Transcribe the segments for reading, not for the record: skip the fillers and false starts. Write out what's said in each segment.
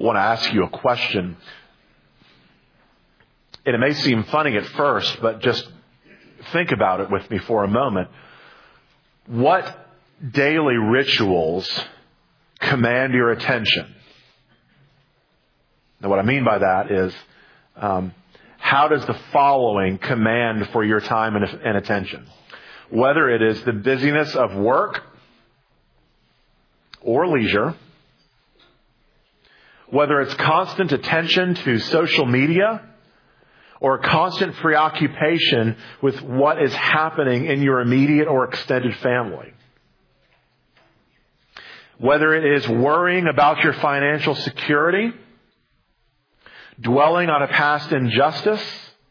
want to ask you a question. And it may seem funny at first, but just think about it with me for a moment. What daily rituals command your attention? Now, what I mean by that is, how does the following command for your time and attention? Whether it is the busyness of work or leisure, whether it's constant attention to social media or constant preoccupation with what is happening in your immediate or extended family. Whether it is worrying about your financial security, dwelling on a past injustice,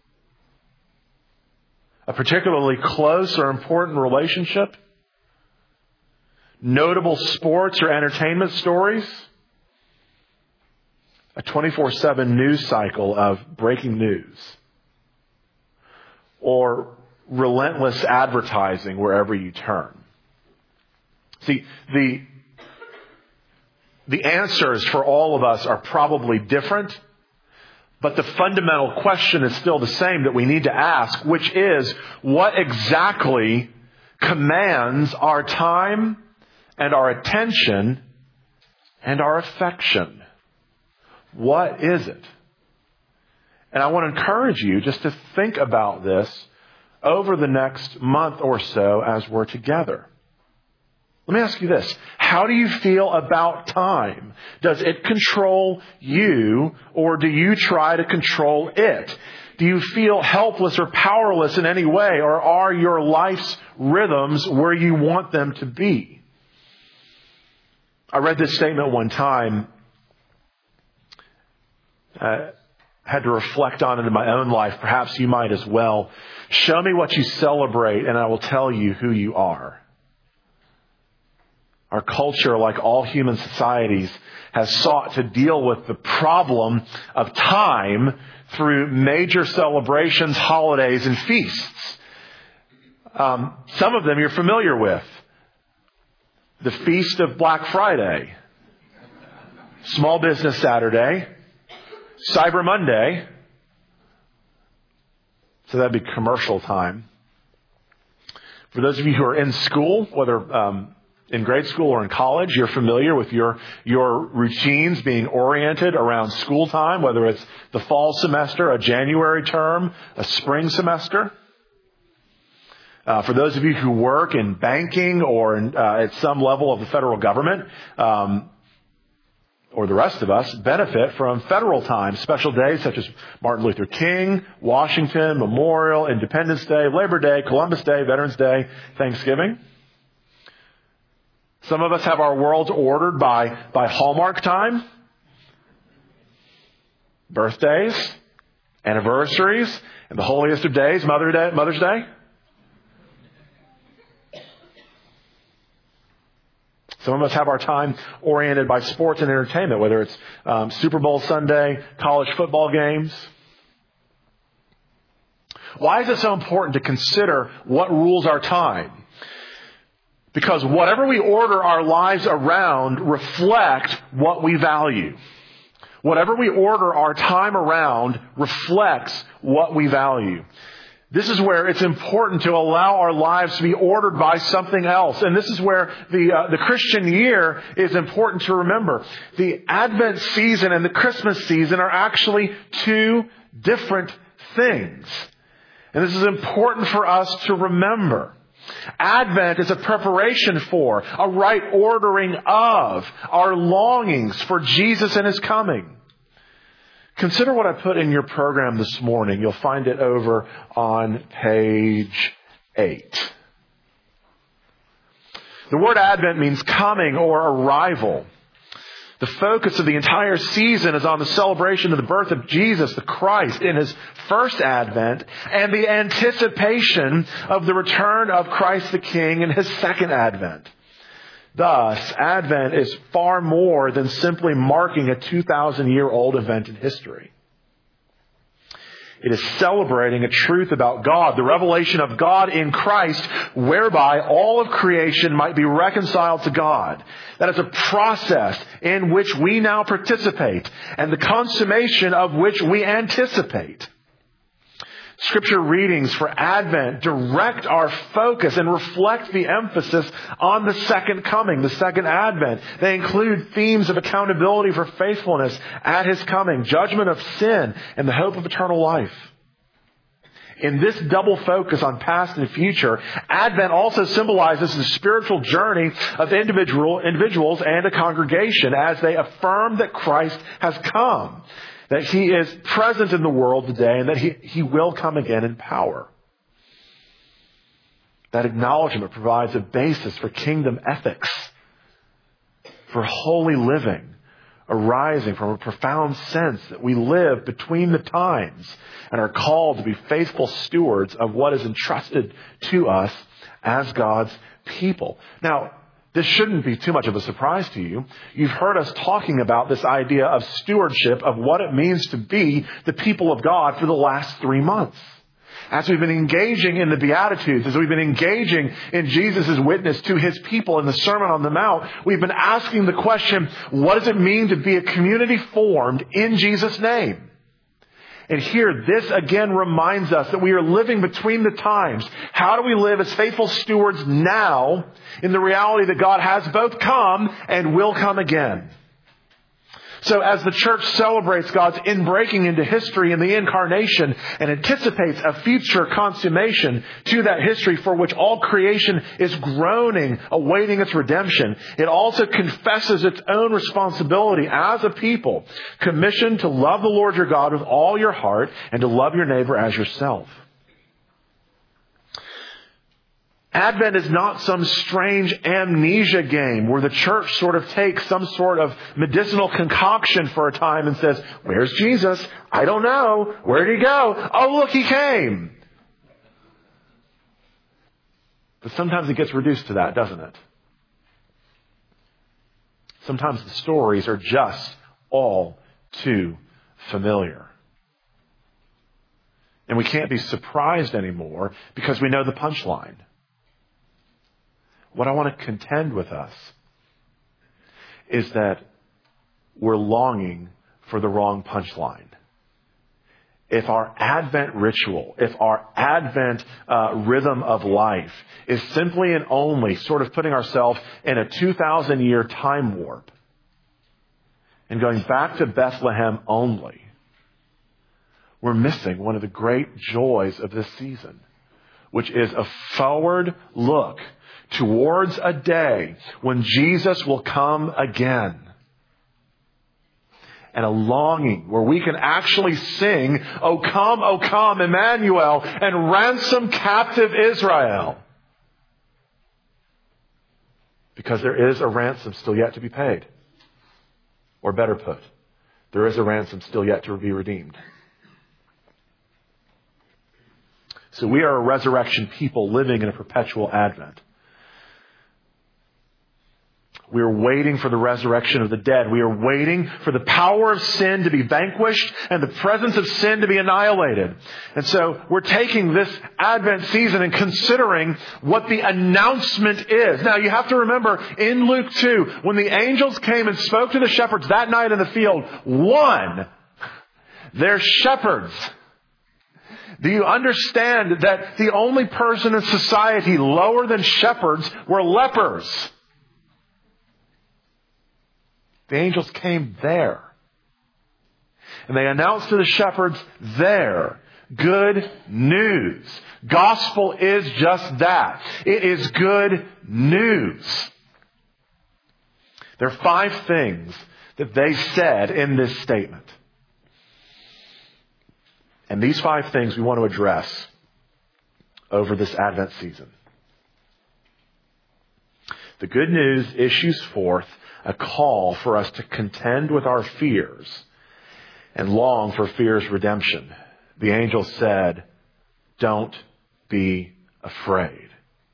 a particularly close or important relationship, notable sports or entertainment stories, a 24/7 news cycle of breaking news, or relentless advertising wherever you turn. See, the answers for all of us are probably different, but the fundamental question is still the same that we need to ask, which is, what exactly commands our time and our attention and our affection? What is it? And I want to encourage you just to think about this over the next month or so as we're together. Let me ask you this. How do you feel about time? Does it control you, or do you try to control it? Do you feel helpless or powerless in any way, or are your life's rhythms where you want them to be? I read this statement one time. Had to reflect on it in my own life. Perhaps you might as well. Show me what you celebrate, and I will tell you who you are. Our culture, like all human societies, has sought to deal with the problem of time through major celebrations, holidays, and feasts. Some of them you're familiar with. The Feast of Black Friday, Small Business Saturday, Cyber Monday. So that'd be commercial time. For those of you who are in school, whether in grade school or in college, you're familiar with your routines being oriented around school time, whether it's the fall semester, a January term, a spring semester. For those of you who work in banking or at some level of the federal government, or the rest of us, benefit from federal time, special days such as Martin Luther King, Washington, Memorial, Independence Day, Labor Day, Columbus Day, Veterans Day, Thanksgiving. Some of us have our worlds ordered by Hallmark time, birthdays, anniversaries, and the holiest of days, Mother's Day. Some of us have our time oriented by sports and entertainment, whether it's Super Bowl Sunday, college football games. Why is it so important to consider what rules our time? Because whatever we order our lives around reflect what we value. Whatever we order our time around reflects what we value. This is where it's important to allow our lives to be ordered by something else. And this is where the Christian year is important to remember. The Advent season and the Christmas season are actually two different things. And this is important for us to remember. Advent is a preparation for, a right ordering of our longings for Jesus and His coming. Consider what I put in your program this morning. You'll find it over on page 8. The word Advent means coming or arrival. The focus of the entire season is on the celebration of the birth of Jesus, the Christ, in His first advent, and the anticipation of the return of Christ the King in His second advent. Thus, Advent is far more than simply marking a 2,000-year-old event in history. It is celebrating a truth about God, the revelation of God in Christ, whereby all of creation might be reconciled to God. That is a process in which we now participate, and the consummation of which we anticipate. Scripture readings for Advent direct our focus and reflect the emphasis on the second coming, the second Advent. They include themes of accountability for faithfulness at His coming, judgment of sin, and the hope of eternal life. In this double focus on past and future, Advent also symbolizes the spiritual journey of individuals and a congregation as they affirm that Christ has come, that He is present in the world today, and that He will come again in power. That acknowledgement provides a basis for kingdom ethics, for holy living, arising from a profound sense that we live between the times and are called to be faithful stewards of what is entrusted to us as God's people. Now, this shouldn't be too much of a surprise to you. You've heard us talking about this idea of stewardship, of what it means to be the people of God for the last 3 months. As we've been engaging in the Beatitudes, as we've been engaging in Jesus' witness to His people in the Sermon on the Mount, we've been asking the question, what does it mean to be a community formed in Jesus' name? And here, this again reminds us that we are living between the times. How do we live as faithful stewards now in the reality that God has both come and will come again? So as the church celebrates God's inbreaking into history in the incarnation and anticipates a future consummation to that history for which all creation is groaning, awaiting its redemption, it also confesses its own responsibility as a people, commissioned to love the Lord your God with all your heart and to love your neighbor as yourself. Advent is not some strange amnesia game where the church sort of takes some sort of medicinal concoction for a time and says, where's Jesus? I don't know. Where did He go? Oh, look, He came. But sometimes it gets reduced to that, doesn't it? Sometimes the stories are just all too familiar. And we can't be surprised anymore because we know the punchline. What I want to contend with us is that we're longing for the wrong punchline. If our Advent ritual, if our Advent rhythm of life is simply and only sort of putting ourselves in a 2,000-year time warp and going back to Bethlehem only, we're missing one of the great joys of this season, which is a forward look towards a day when Jesus will come again. And a longing where we can actually sing, O come, Emmanuel, and ransom captive Israel. Because there is a ransom still yet to be paid. Or better put, there is a ransom still yet to be redeemed. So we are a resurrection people living in a perpetual Advent. We are waiting for the resurrection of the dead. We are waiting for the power of sin to be vanquished and the presence of sin to be annihilated. And so we're taking this Advent season and considering what the announcement is. Now you have to remember in Luke 2, when the angels came and spoke to the shepherds that night in the field, they're shepherds. Do you understand that the only person in society lower than shepherds were lepers? The angels came there. And they announced to the shepherds there good news. Gospel is just that. It is good news. There are 5 things that they said in this statement. And these 5 things we want to address over this Advent season. The good news issues forth a call for us to contend with our fears and long for fear's redemption. The angel said, don't be afraid.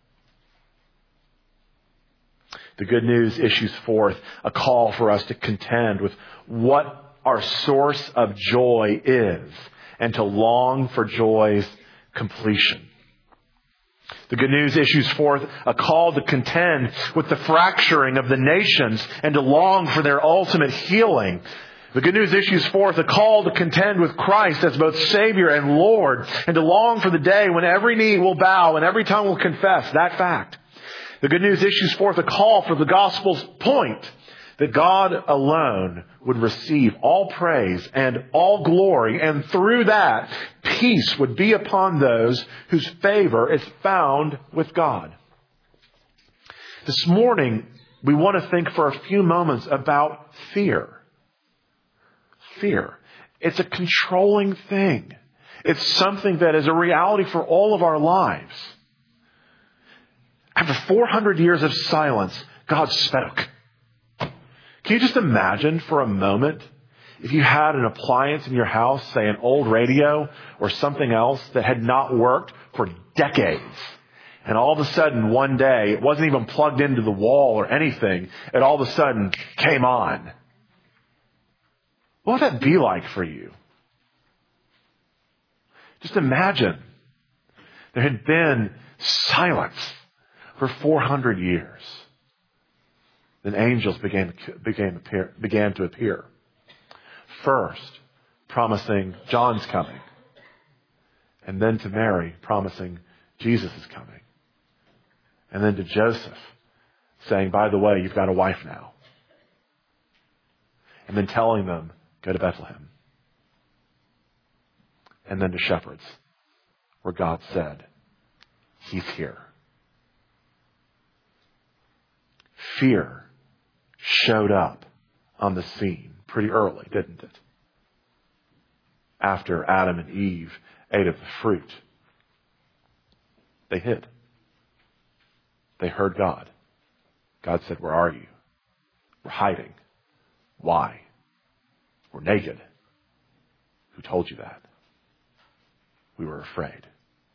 The good news issues forth a call for us to contend with what our source of joy is and to long for joy's completion. The good news issues forth a call to contend with the fracturing of the nations and to long for their ultimate healing. The good news issues forth a call to contend with Christ as both Savior and Lord, and to long for the day when every knee will bow and every tongue will confess that fact. The good news issues forth a call for the gospel's point, that God alone would receive all praise and all glory, and through that, peace would be upon those whose favor is found with God. This morning, we want to think for a few moments about fear. Fear. It's a controlling thing. It's something that is a reality for all of our lives. After 400 years of silence, God spoke. Can you just imagine for a moment if you had an appliance in your house, say an old radio or something else that had not worked for decades, and all of a sudden one day it wasn't even plugged into the wall or anything, it all of a sudden came on? What would that be like for you? Just imagine there had been silence for 400 years. Then angels began to appear. First, promising John's coming. And then to Mary, promising Jesus is coming. And then to Joseph, saying, by the way, you've got a wife now. And then telling them, go to Bethlehem. And then to shepherds, where God said, He's here. Fear showed up on the scene pretty early, didn't it? After Adam and Eve ate of the fruit, they hid. They heard God. God said, where are you? We're hiding. Why? We're naked. Who told you that? We were afraid.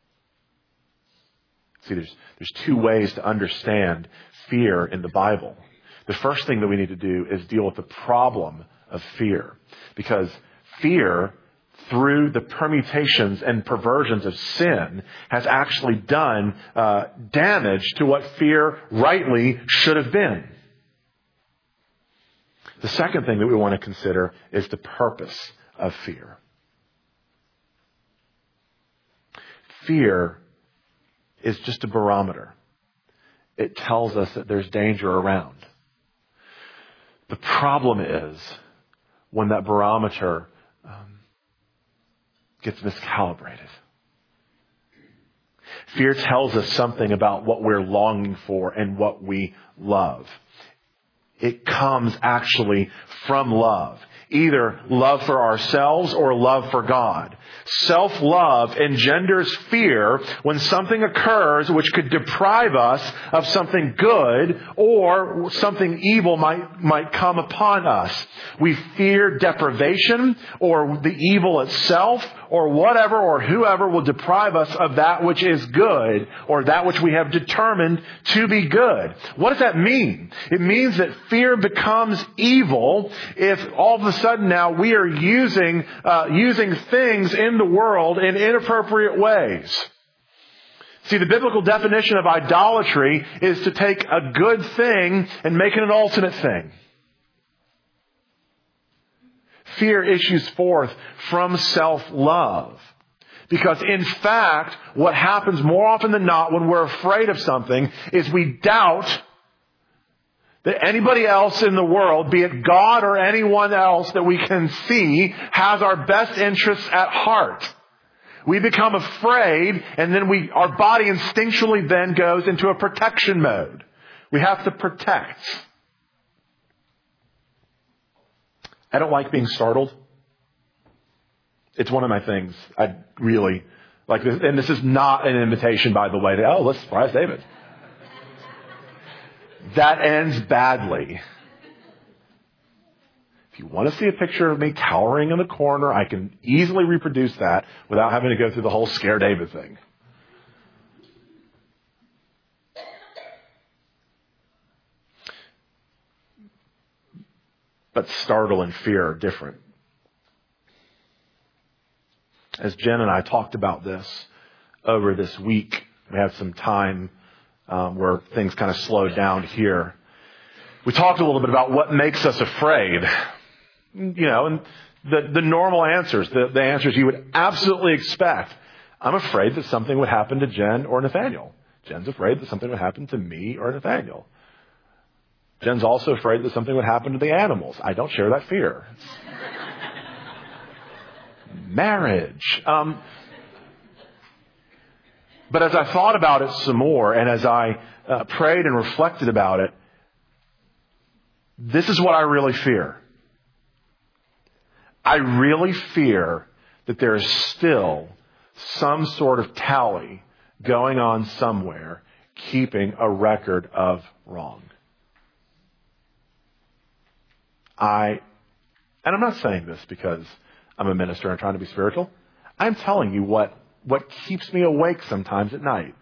See, there's two ways to understand fear in the Bible. The first thing that we need to do is deal with the problem of fear. Because fear, through the permutations and perversions of sin, has actually done damage to what fear rightly should have been. The second thing that we want to consider is the purpose of fear. Fear is just a barometer. It tells us that there's danger around. The problem is when that barometer gets miscalibrated. Fear tells us something about what we're longing for and what we love. It comes actually from love. Either love for ourselves or love for God. Self-love engenders fear when something occurs which could deprive us of something good, or something evil might come upon us. We fear deprivation or the evil itself or whatever or whoever will deprive us of that which is good or that which we have determined to be good. What does that mean? It means that fear becomes evil if all of a sudden now we are using things in the world in inappropriate ways. See, the biblical definition of idolatry is to take a good thing and make it an ultimate thing. Fear issues forth from self-love. Because in fact, what happens more often than not when we're afraid of something is we doubt that anybody else in the world, be it God or anyone else that we can see, has our best interests at heart. We become afraid, and then our body instinctually then goes into a protection mode. We have to protect. I don't like being startled. It's one of my things. I really like this. And this is not an invitation, by the way, to, let's surprise David. That ends badly. If you want to see a picture of me cowering in the corner, I can easily reproduce that without having to go through the whole scare David thing. But startle and fear are different. as Jen and I talked about this over this week, we had some time where things kind of slowed down here. We talked a little bit about what makes us afraid. And the normal answers, the answers you would absolutely expect. I'm afraid that something would happen to Jen or Nathaniel. Jen's afraid that something would happen to me or Nathaniel. Jen's also afraid that something would happen to the animals. I don't share that fear. Marriage. But as I thought about it some more, and as I prayed and reflected about it, this is what I really fear. I really fear that there is still some sort of tally going on somewhere, keeping a record of wrong. And I'm not saying this because I'm a minister and trying to be spiritual. I'm telling you what keeps me awake sometimes at night.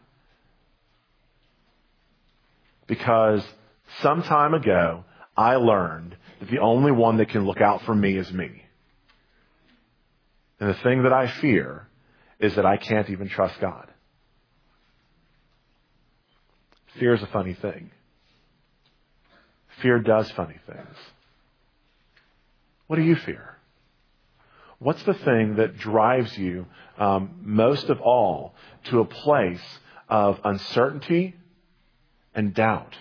Because some time ago, I learned that the only one that can look out for me is me. And the thing that I fear is that I can't even trust God. Fear is a funny thing. Fear does funny things. What do you fear? What's the thing that drives you most of all to a place of uncertainty and doubt?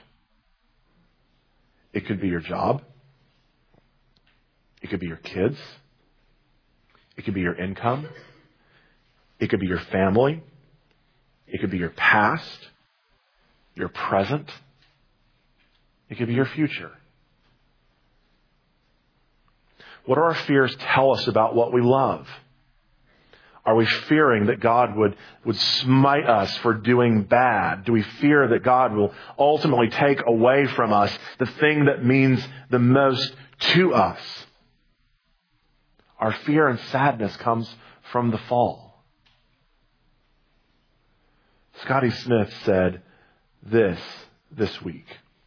It could be your job. It could be your kids. It could be your income. It could be your family. It could be your past, your present. It could be your future. What do our fears tell us about what we love? Are we fearing that God would smite us for doing bad? Do we fear that God will ultimately take away from us the thing that means the most to us? Our fear and sadness comes from the fall. Scotty Smith said this week.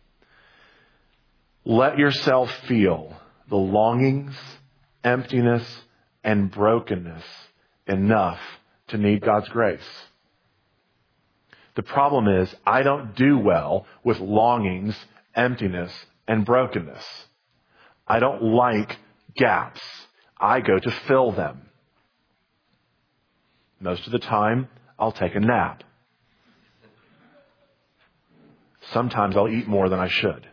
Let yourself feel the longings, emptiness, and brokenness enough to need God's grace. The problem is, I don't do well with longings, emptiness, and brokenness. I don't like gaps. I go to fill them. Most of the time, I'll take a nap. Sometimes I'll eat more than I should.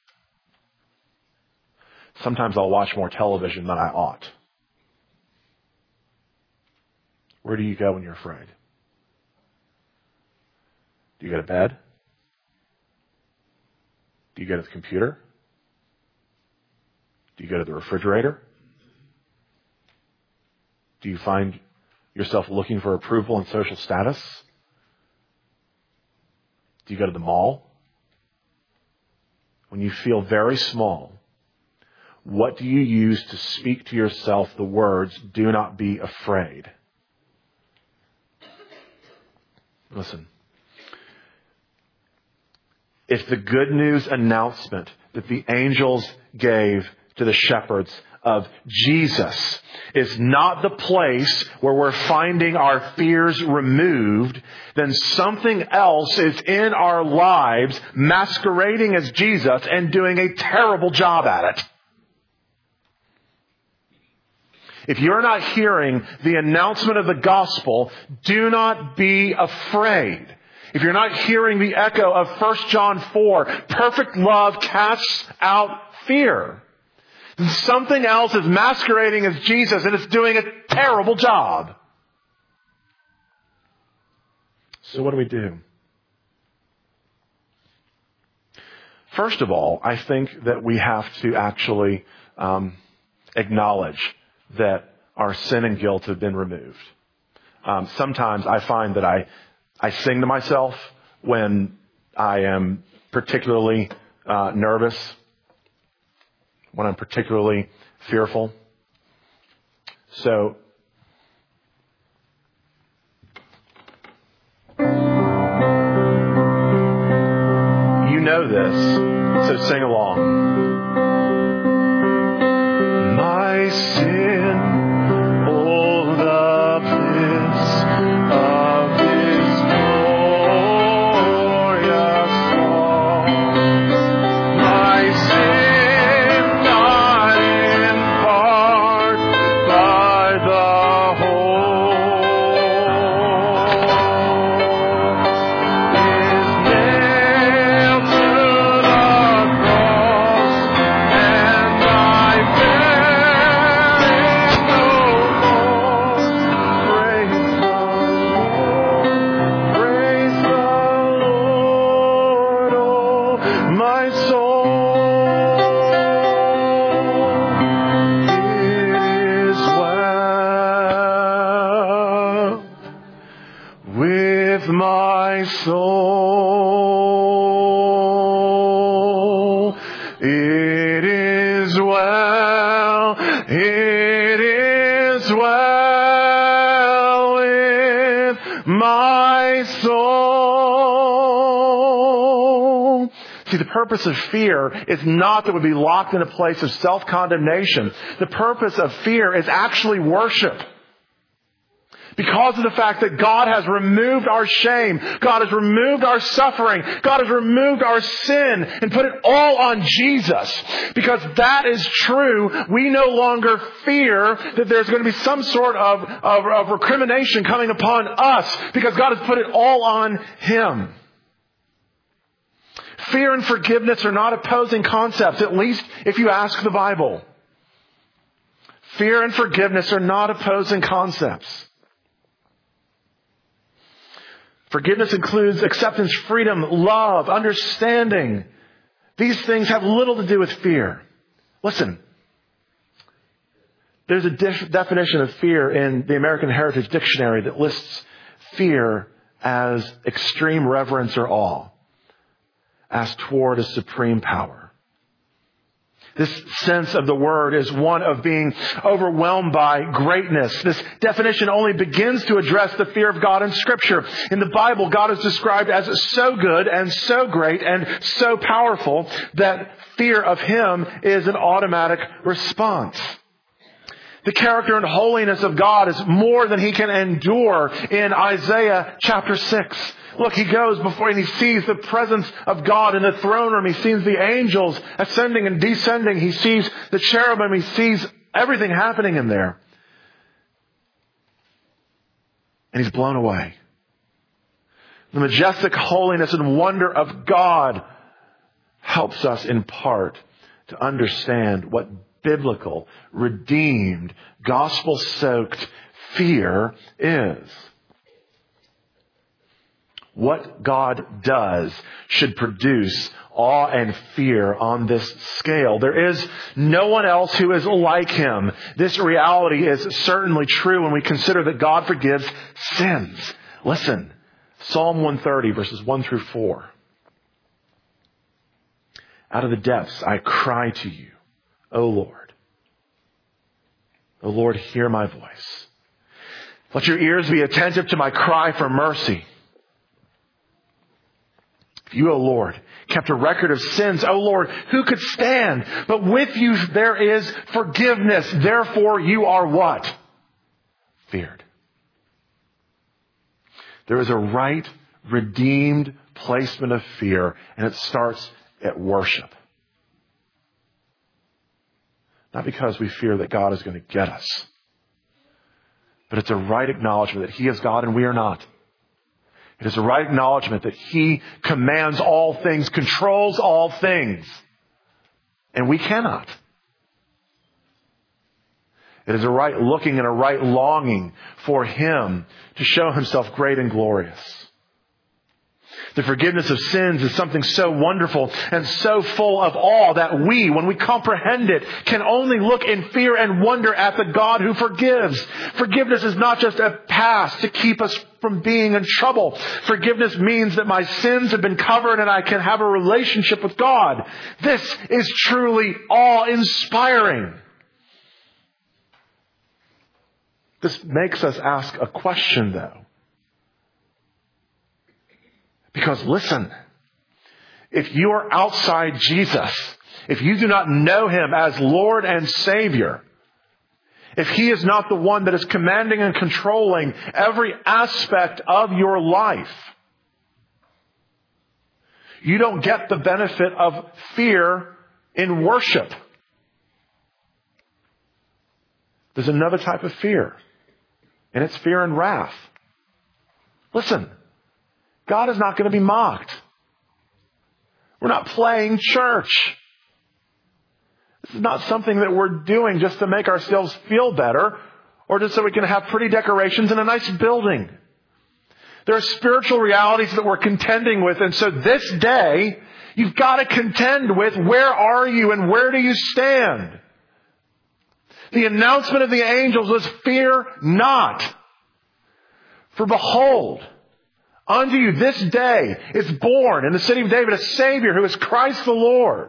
Sometimes I'll watch more television than I ought. Where do you go when you're afraid? Do you go to bed? Do you go to the computer? Do you go to the refrigerator? Do you find yourself looking for approval and social status? Do you go to the mall? When you feel very small, what do you use to speak to yourself the words, do not be afraid? Listen. If the good news announcement that the angels gave to the shepherds of Jesus is not the place where we're finding our fears removed, then something else is in our lives masquerading as Jesus and doing a terrible job at it. If you're not hearing the announcement of the gospel, do not be afraid. If you're not hearing the echo of 1 John 4, perfect love casts out fear. Something else is masquerading as Jesus and it's doing a terrible job. So what do we do? First of all, I think that we have to actually acknowledge that our sin and guilt have been removed. Sometimes I find that I sing to myself when I am particularly nervous, when I'm particularly fearful. So you know this, so sing along. My sin, all the soul. It is well. It is well with my soul. See, the purpose of fear is not that we be locked in a place of self-condemnation. The purpose of fear is actually worship. Because of the fact that God has removed our shame, God has removed our suffering, God has removed our sin and put it all on Jesus. Because that is true, we no longer fear that there's going to be some sort of recrimination coming upon us because God has put it all on Him. Fear and forgiveness are not opposing concepts, at least if you ask the Bible. Fear and forgiveness are not opposing concepts. Forgiveness includes acceptance, freedom, love, understanding. These things have little to do with fear. Listen, there's a definition of fear in the American Heritage Dictionary that lists fear as extreme reverence or awe, as toward a supreme power. This sense of the word is one of being overwhelmed by greatness. This definition only begins to address the fear of God in Scripture. In the Bible, God is described as so good and so great and so powerful that fear of Him is an automatic response. The character and holiness of God is more than he can endure in Isaiah chapter 6. Look, he goes before and he sees the presence of God in the throne room. He sees the angels ascending and descending. He sees the cherubim. He sees everything happening in there. And he's blown away. The majestic holiness and wonder of God helps us in part to understand what biblical, redeemed, gospel-soaked fear is. What God does should produce awe and fear on this scale. There is no one else who is like Him. This reality is certainly true when we consider that God forgives sins. Listen, Psalm 130, verses 1 through 4. Out of the depths I cry to you, O Lord. O Lord, hear my voice. Let your ears be attentive to my cry for mercy. You, O Lord, kept a record of sins. O Lord, who could stand? But with you there is forgiveness. Therefore you are what? Feared. There is a right, redeemed placement of fear, and it starts at worship. Not because we fear that God is going to get us, but it's a right acknowledgement that He is God and we are not. It is a right acknowledgement that He commands all things, controls all things, and we cannot. It is a right looking and a right longing for Him to show Himself great and glorious. The forgiveness of sins is something so wonderful and so full of awe that we, when we comprehend it, can only look in fear and wonder at the God who forgives. Forgiveness is not just a pass to keep us from being in trouble. Forgiveness means that my sins have been covered and I can have a relationship with God. This is truly awe-inspiring. This makes us ask a question, though. Because listen, if you are outside Jesus, if you do not know Him as Lord and Savior, if He is not the one that is commanding and controlling every aspect of your life, you don't get the benefit of fear in worship. There's another type of fear, and it's fear and wrath. Listen, God is not going to be mocked. We're not playing church. This is not something that we're doing just to make ourselves feel better or just so we can have pretty decorations in a nice building. There are spiritual realities that we're contending with, and so this day, you've got to contend with where are you and where do you stand? The announcement of the angels was, fear not. For behold, Unto you this day is born in the city of David a Savior who is Christ the Lord.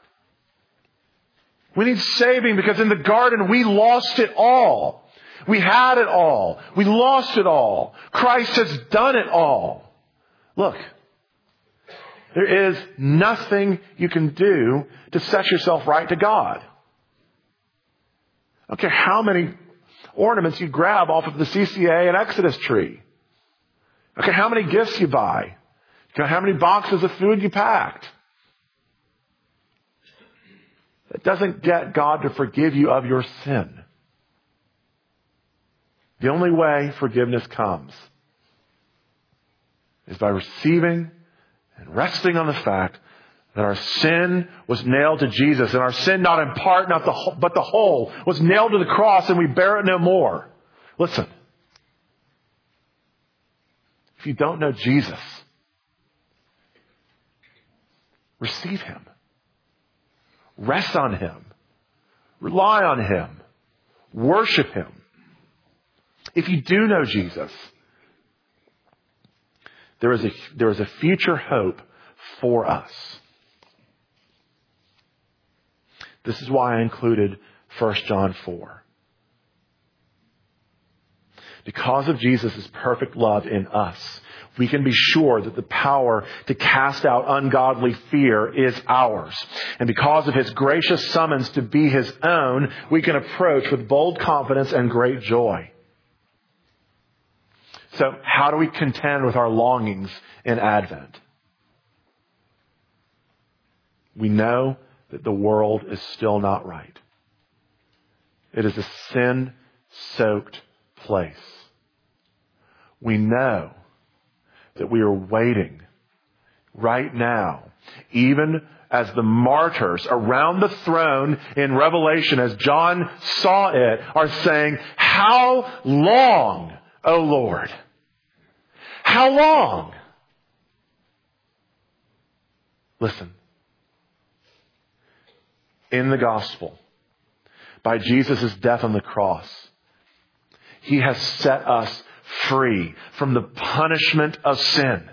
We need saving because in the garden we lost it all. We had it all. We lost it all. Christ has done it all. Look, there is nothing you can do to set yourself right to God. I don't care how many ornaments you grab off of the CCA and Exodus tree. I don't care how many gifts you buy. I don't care how many boxes of food you packed. It doesn't get God to forgive you of your sin. The only way forgiveness comes is by receiving and resting on the fact that our sin was nailed to Jesus, and our sin, not in part, but the whole, was nailed to the cross, and we bear it no more. Listen. If you don't know Jesus, receive Him. Rest on Him. Rely on Him. Worship Him. If you do know Jesus, there is a future hope for us. This is why I included 1 John 4. Because of Jesus' perfect love in us, we can be sure that the power to cast out ungodly fear is ours. And because of His gracious summons to be His own, we can approach with bold confidence and great joy. So, how do we contend with our longings in Advent? We know that the world is still not right. It is a sin-soaked place. We know that we are waiting right now, even as the martyrs around the throne in Revelation, as John saw it, are saying, "How long, O Lord? How long?" Listen. In the gospel, by Jesus' death on the cross, He has set us free from the punishment of sin.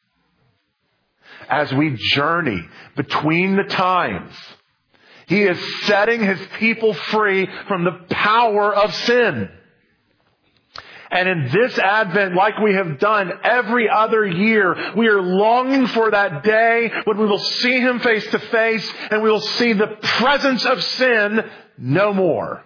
As we journey between the times, He is setting His people free from the power of sin. And in this Advent, like we have done every other year, we are longing for that day when we will see Him face to face and we will see the presence of sin no more.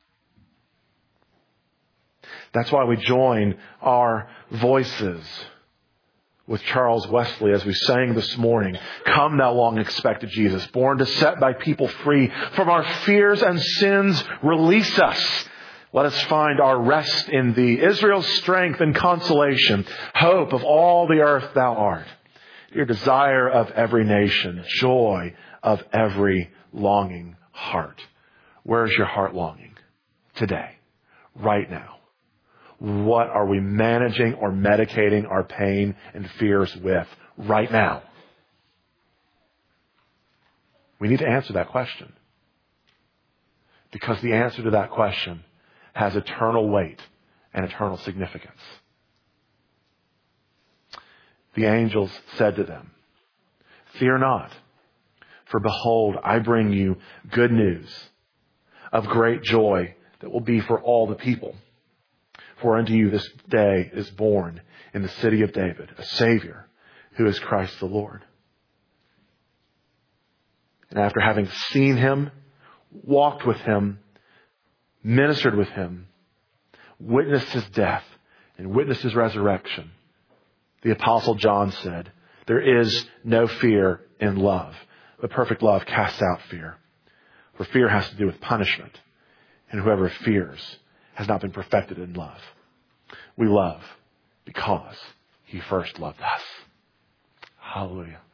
That's why we join our voices with Charles Wesley as we sang this morning, "Come thou long expected Jesus, born to set thy people free from our fears and sins, release us. Let us find our rest in thee, Israel's strength and consolation, hope of all the earth thou art, your desire of every nation, joy of every longing heart." Where is your heart longing today, right now? What are we managing or medicating our pain and fears with right now? We need to answer that question. Because the answer to that question has eternal weight and eternal significance. The angels said to them, "Fear not, for behold, I bring you good news of great joy that will be for all the people. For unto you this day is born in the city of David a Savior who is Christ the Lord." And after having seen Him, walked with Him, ministered with Him, witnessed His death, and witnessed His resurrection, the Apostle John said, "There is no fear in love, but perfect love casts out fear. For fear has to do with punishment, and whoever fears has not been perfected in love." We love because He first loved us. Hallelujah.